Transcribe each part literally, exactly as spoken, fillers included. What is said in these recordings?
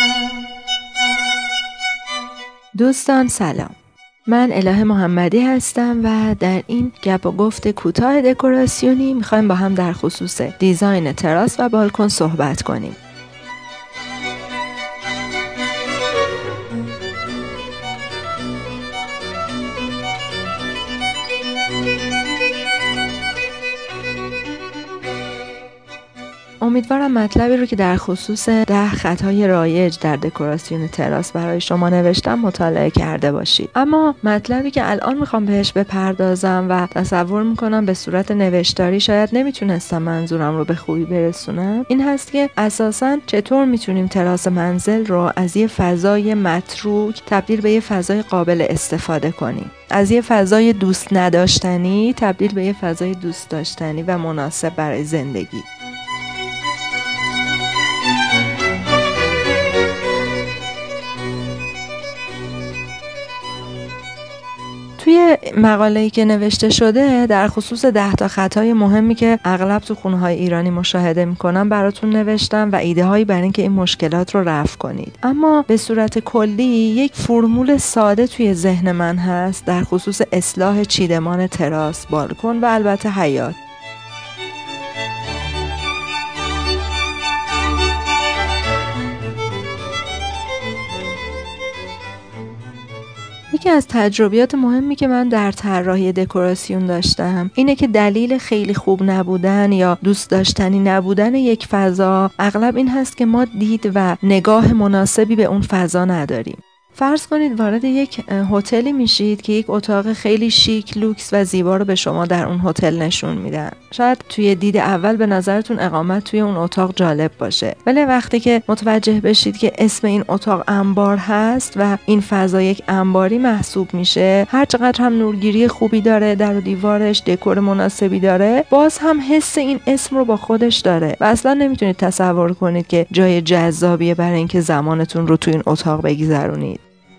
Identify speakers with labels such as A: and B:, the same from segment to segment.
A: دوستان سلام، من الهه محمدی هستم و در این گپ و گفت کوتاه دکوراسیونی میخوایم با هم در خصوص دیزاین تراس و بالکن صحبت کنیم. امیدوارم مطلبی رو که در خصوص ده خطای رایج در دکوراسیون تراس برای شما نوشتم مطالعه کرده باشید. اما مطلبی که الان میخوام بهش بپردازم و تصور میکنم به صورت نوشتاری شاید نمیتونستم منظورم رو به خوبی برسونم، این هست که اساساً چطور میتونیم تراس منزل رو از یه فضای متروک تبدیل به یه فضای قابل استفاده کنیم. از یه فضای دوست نداشتنی تبدیل به یه فضای دوست داشتنی و مناسب برای زندگی. توی مقاله‌ای که نوشته شده در خصوص ده تا خطای مهمی که اغلب تو خونه‌های ایرانی مشاهده می‌کنم براتون نوشتم و ایده هایی برای اینکه این مشکلات رو رفع کنید. اما به صورت کلی یک فرمول ساده توی ذهن من هست در خصوص اصلاح چیدمان تراس، بالکن و البته حیاط. یکی از تجربیات مهمی که من در طراحی دکوراسیون داشتم اینه که دلیل خیلی خوب نبودن یا دوست داشتنی نبودن یک فضا اغلب این هست که ما دید و نگاه مناسبی به اون فضا نداریم. فرض کنید وارد یک هتلی میشید که یک اتاق خیلی شیک، لوکس و زیبا رو به شما در اون هتل نشون میدن. شاید توی دید اول به نظرتون اقامت توی اون اتاق جالب باشه، ولی وقتی که متوجه بشید که اسم این اتاق انبار هست و این فضا یک انباری محسوب میشه، هر چقدر هم نورگیری خوبی داره، در و دیوارش دکور مناسبی داره، باز هم حس این اسم رو با خودش داره و اصلا نمیتونید تصور کنید که جای جذابیه برای اینکه زمانتون رو توی این اتاق بگذرونید.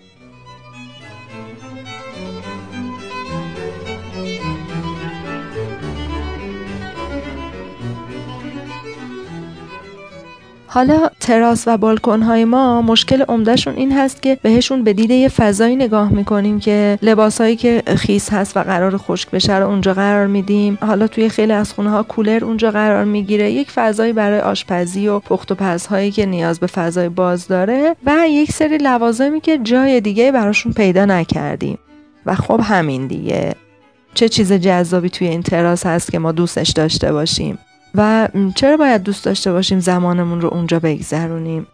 A: حالا تراس و بالکن های ما مشکل عمدهشون این هست که بهشون به دید یه فضایی نگاه میکنیم که لباسایی که خیس هست و قرار خشک بشه رو اونجا قرار میدیم. حالا توی خیلی از خونه ها کولر اونجا قرار میگیره، یک فضایی برای آشپزی و پخت و پز هایی که نیاز به فضای باز داره و یک سری لوازمی که جای دیگه براشون پیدا نکردیم. و خب همین دیگه، چه چیز جذابی توی این تراس هست که ما دوستش داشته باشیم و چرا باید دوست داشته باشیم زمانمون رو اونجا بگذرونیم؟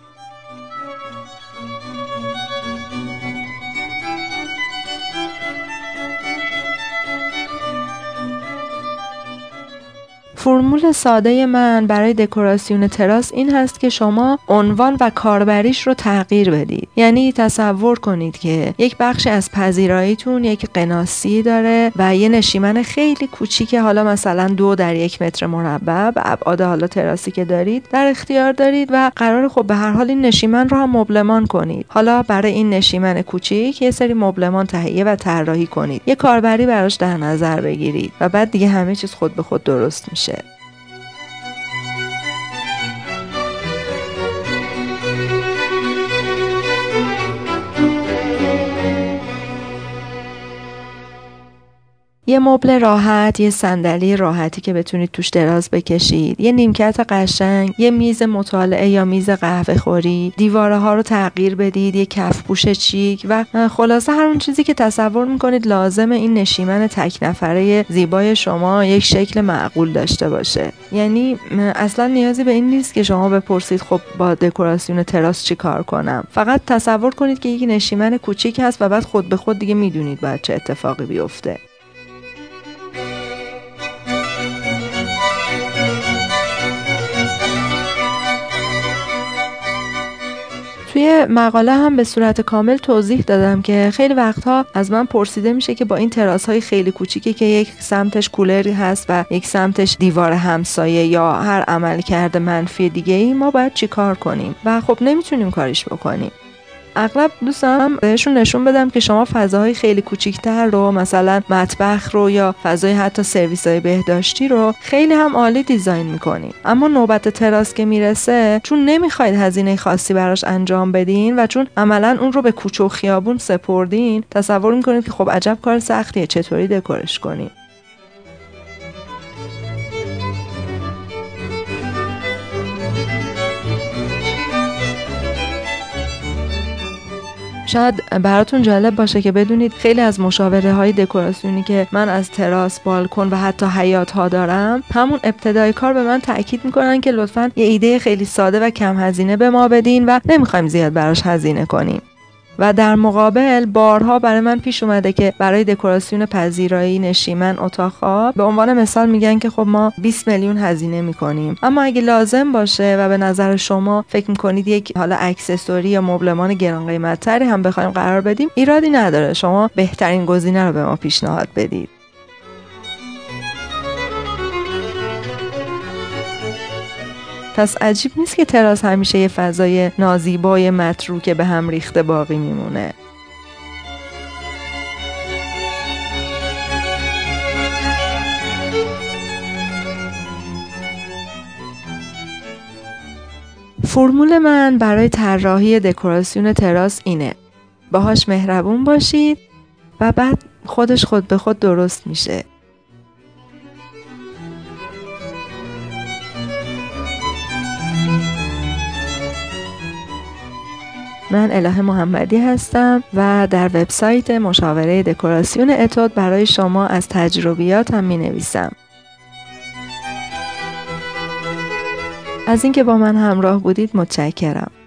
A: فرمول ساده من برای دکوراسیون تراس این هست که شما عنوان و کاربریش رو تغییر بدید. یعنی تصور کنید که یک بخش از پذیراییتون یک قناسی داره و یه نشیمن خیلی کوچیک، حالا مثلا دو در یک متر مربع به ابعاد حالا تراسی که دارید در اختیار دارید و قرار خب به هر حال این نشیمن رو هم مبلمان کنید. حالا برای این نشیمن کوچیک یه سری مبلمان تهیه و طراحی کنید، یه کاربری براش در نظر بگیرید و بعد دیگه همه چیز خود به خود درست میشه. یه مبل راحت، یه صندلی راحتی که بتونید توش دراز بکشید، یه نیمکت قشنگ، یه میز مطالعه یا میز قهوه خوری، دیواره ها رو تغییر بدید، یه کفپوش چیک و خلاصه هر اون چیزی که تصور میکنید لازمه این نشیمن تک نفره زیبای شما یک شکل معقول داشته باشه. یعنی اصلا نیازی به این نیست که شما بپرسید خب با دکوراسیون تراس چی کار کنم. فقط تصور کنید که یک نشیمن کوچیک هست و بعد خود به خود دیگه میدونید باید چه اتفاقی بیفته. توی مقاله هم به صورت کامل توضیح دادم که خیلی وقتها از من پرسیده میشه که با این تراس های خیلی کوچیکی که یک سمتش کولری هست و یک سمتش دیوار همسایه یا هر عمل کرده منفی دیگه ای ما باید چی کار کنیم و خب نمیتونیم کاریش بکنیم. اغلب دوست دارم بهشون نشون بدم که شما فضاهای خیلی کوچیک‌تر رو، مثلا مطبخ رو یا فضای حتی سرویس‌های بهداشتی رو خیلی هم عالی دیزاین می‌کنید. اما نوبت تراس که میرسه، چون نمیخواید هزینه خاصی براش انجام بدین و چون عملاً اون رو به کوچه و خیابون سپردین، تصور می‌کنید که خب عجب کار سختیه، چطوری دکورش کنین. شاید براتون جالب باشه که بدونید خیلی از مشاوره های دکوراسیونی که من از تراس، بالکن و حتی حیاط ها دارم، همون ابتدای کار به من تاکید میکنن که لطفاً یه ایده خیلی ساده و کم هزینه به ما بدین و نمیخوایم زیاد براش هزینه کنیم. و در مقابل بارها برای من پیش اومده که برای دکوراسیون پذیرایی، نشیمن، اتاق خواب به عنوان مثال میگن که خب ما بیست میلیون هزینه میکنیم، اما اگه لازم باشه و به نظر شما فکر میکنید یک حالا اکسسوری یا مبلمان گران قیمت‌تری هم بخوایم قرار بدیم، ایرادی نداره، شما بهترین گزینه رو به ما پیشنهاد بدید. پس عجیب نیست که تراس همیشه یه فضای نازیبای متروکه به هم ریخته باقی میمونه. فرمول من برای طراحی دکوراسیون تراس اینه: باهاش مهربون باشید و بعد خودش خود به خود درست میشه. من الهه محمدی هستم و در وبسایت مشاوره دکوراسیون اتود برای شما از تجربیاتم می نویسم. از اینکه با من همراه بودید متشکرم.